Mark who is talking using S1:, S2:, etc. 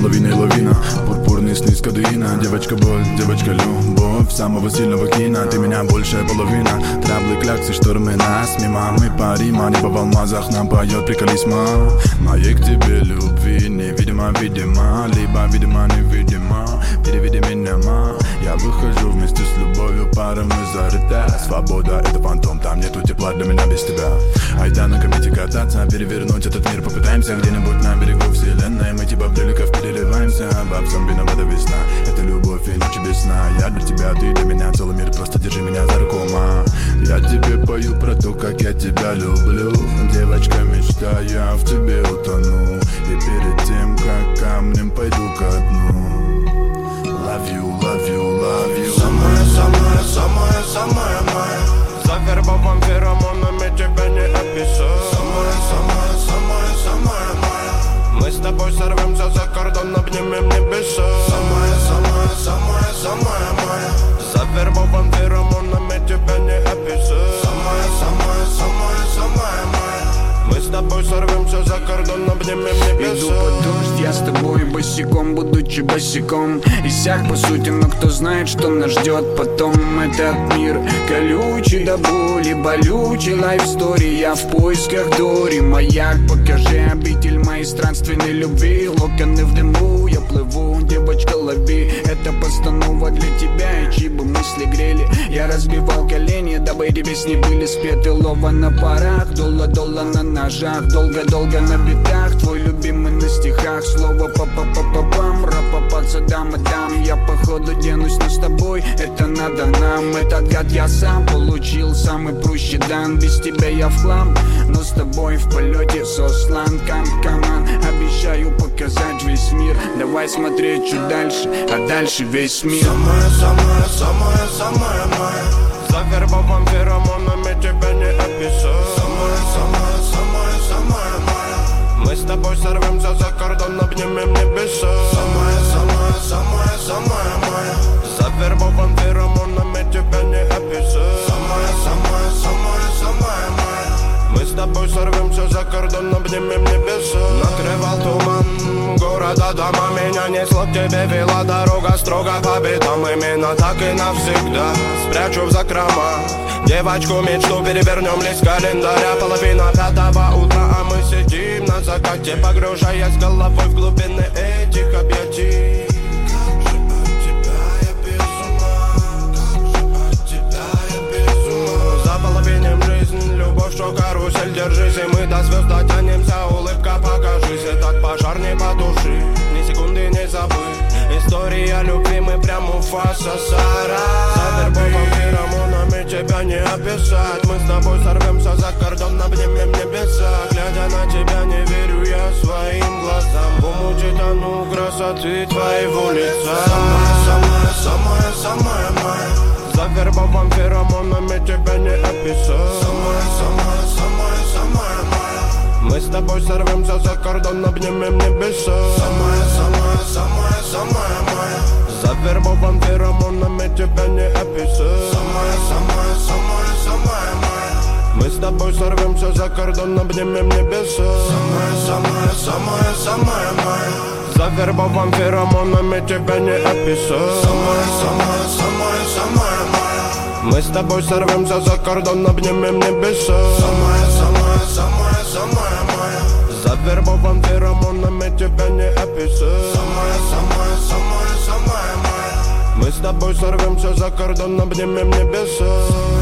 S1: лавина и лавина, пурпурный сны с кадуина. Девочка боль, девочка любовь самого сильного кино. Ты меня большая половина. Траблы, кляксы, штормы нас мимо. Мы парима, небо в алмазах нам поет приколисма. Моей к тебе любви невидимо, видимо, либо видимо, невидимо. Переведи меня, я выхожу вместе с любовью, пара мы зарыта. Свобода — это фантом, там нету тепла для меня без тебя. Айда на комете кататься, перевернуть этот мир попытаемся. Где-нибудь на берегу вселенной мы типа брюликов переливаемся. Бабсам виновата весна, это любовь и ночи без сна. Я для тебя, ты для меня, целый мир, просто держи меня за руку, ма. Я тебе пою про то, как я тебя люблю. Девочка мечта, я в тебе утону. И перед тем, как камнем пойду ко дну. Love you, love you, love you.
S2: Самая, самая, самая, самая моя. За вербовым феромонами тебя не описать. Самая, самая, самая, самая моя. Мы с тобой сорвемся за кордон, обнимем небеса. Самая, самая, самая, самая моя. За вербовым феромонами тебя не описать. Самая, самая, самая, самая моя. Мы с тобой сорвемся за кордон, обнимем небеса.
S3: Иду под дождь, я с тобой босиком, будучи босиком. Иссяк по сути, но кто знает, что нас ждет потом. Этот мир колючий до боли, болючий лайфстори. Я в поисках Дори, маяк, покажи обитель моей странственной любви. Локоны в дыму, я плыву, девочка, лови. Это постанова для тебя, и чьи бы мысли грели. Я разбивал колени, дабы эти песни были спеты. Лова на парах, дола на ножах. Долго-долго на битах, твой любимый на стихах. Слово па-па-па-па-пам, ра-па-па, дам. Я походу денусь, но с тобой это надо нам. Этот гад я сам получил, самый прущий дан. Без тебя я в хлам, но с тобой в полете сослан. Каман, обещаю показать весь мир. Давай смотреть чуть дальше, а дальше весь мир.
S2: Самая, самая, самая, самая моя. За вербовым феромонами тебя не описать. Самая, самая, самая, самая моя. Мы с тобой сорвемся за кордон, обнимем небеса. Самая, самая, самая, самая моя. За вербовым феромонами тебя не описать. Самая, самая, самая, самая моя. Мы с тобой сорвемся за кордон, обнимем небеса. Накрывал туман города, дома. Меня несло к тебе, вела дорога строго по битам. Именно так и навсегда спрячу в закрома девочку мечту, перевернем лист календаря. Половина пятого утра, а мы сидим на закате, погружаясь головой в глубины этих объятий. Как же от тебя я без ума, как же от тебя я без ума. Заполовиним жизнь, любовь, что карусель, держись, и мы до звезд дотянемся. Улыбка, покажись, и так пожар не потуши, ни секунды не забыть. История любви, мы прям Муфаса, Сара. За вербовым феромонами тебя не описать. Мы с тобой сорвемся за кордон, обнимем небеса. Глядя на тебя, не верю я своим глазам. В умуте тону красоты твоего лица. Самая, самая, самая, самая моя. За вербовым феромонами тебя не описать. Самая, самая, самая, самая моя. Мы с тобой сорвемся за кордон, обнимем небеса. Самая, самая, самая, самая моя. За вербовым феромонами тебя не описать. Самая, самая, самая, самая моя. Мы с тобой сорвемся за кордон, обнимем небеса. Самая, самая, самая, самая моя. За вербовым феромонами тебя не описать. Самая, самая, самая, самая моя. Мы с тобой сорвемся за кордон, обнимем небеса. Самая, самая, самая, самая моя. За вербовым феромонами тебя не описать. Самая, самая, самая, самая моя. Мы с тобой сорвемся за кордон, обнимем небеса.